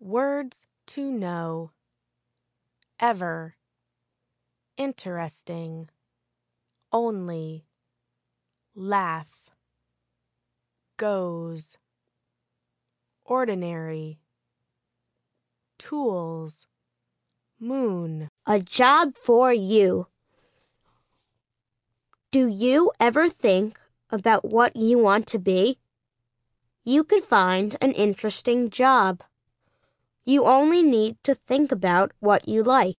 Words to know. Ever. Interesting. Only. Laugh. Goes. Ordinary. Tools. Moon. A job for you. Do you ever think about what you want to be? You could find an interesting job. You only need to think about what you like.